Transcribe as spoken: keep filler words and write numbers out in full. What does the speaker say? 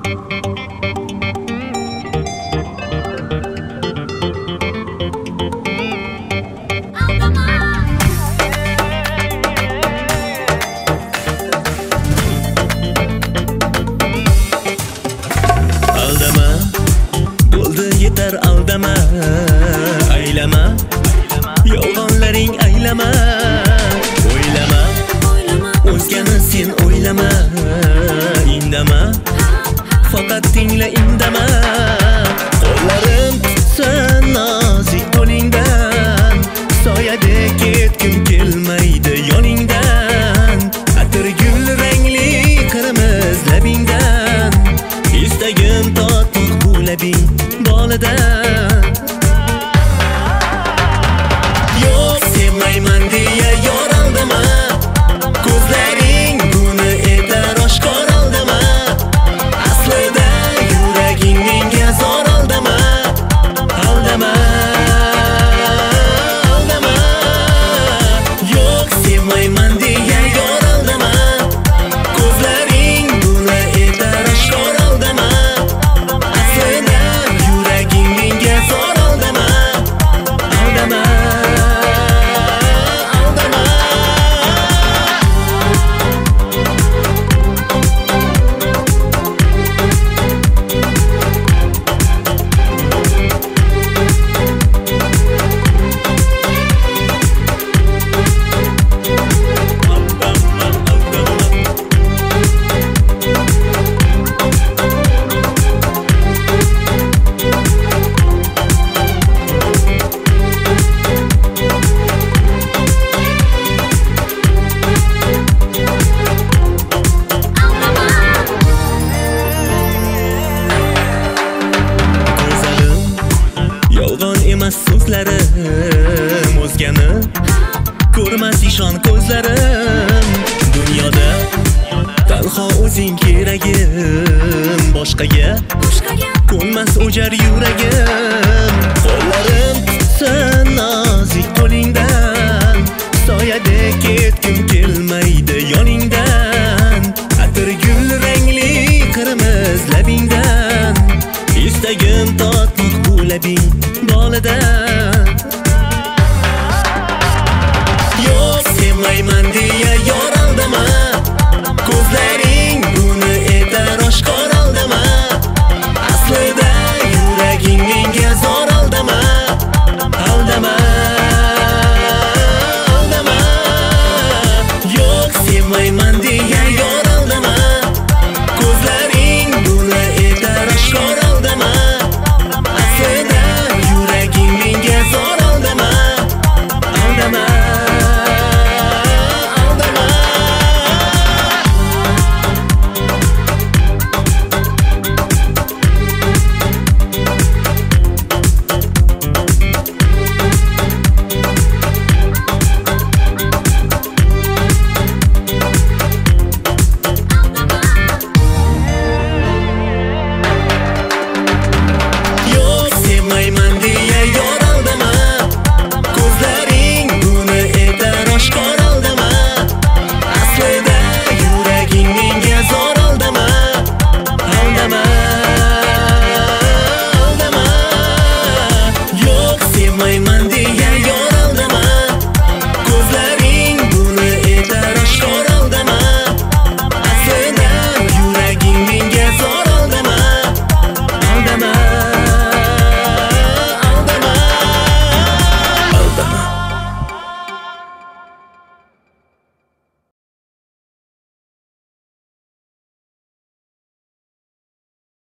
Aldama, aylama, yolg'onlaring aylama. O'ylama, o'zgani sen o'ylama. Indama, faqat tingla indama. Qo'llarim tutsa nozik qo'lingdan, soyadek ketgim kelmaydi yoningdan. Atir gul rangli qirmiz labingdan, istagim totmoq bu labing bolidan. Yo'q, sevmayman deya yor aldama, ko'zlaring buni etar oshkor aldama. Aslida yuraging menga zor aldama, aldama, aldama. Yo'q, sevmayman deya yor aldama, ko'zlaring buni etar oshkor aldama. Aslida yuraging menga zor aldama, aldama, aldama. Yolg'on emas so'zlarim, o'zgani ko'rmas ishon ko'zlarim. Dunyoda tanho o'zing keragim, boshqaga ko'nmas o'jar yuragim. Qo'llarim tutsa nozik qo'lingdan, soyadek ketgim kelmaydi yoningdan. Atir gul rangli qirmiz labingdan, istagim totmoq bu labing bolidan. Yo'q, sevmayman deya yor aldama, ko'zlaring buni etar oshkor aldama. Aslida yuraging menga zor aldama, aldama, aldama. Yo'q, sevmayman deya yor aldama, ko'zlaring buni etar oshkor aldama. Aslida yuraging menga zor aldama, aldama, aldama. Yo'q, sevmayman deya yor aldama, ko'zlaring buni etar oshkor aldama. Aslida yuraging menga zor aldama, aldama, aldama. Yo'q, sevmayman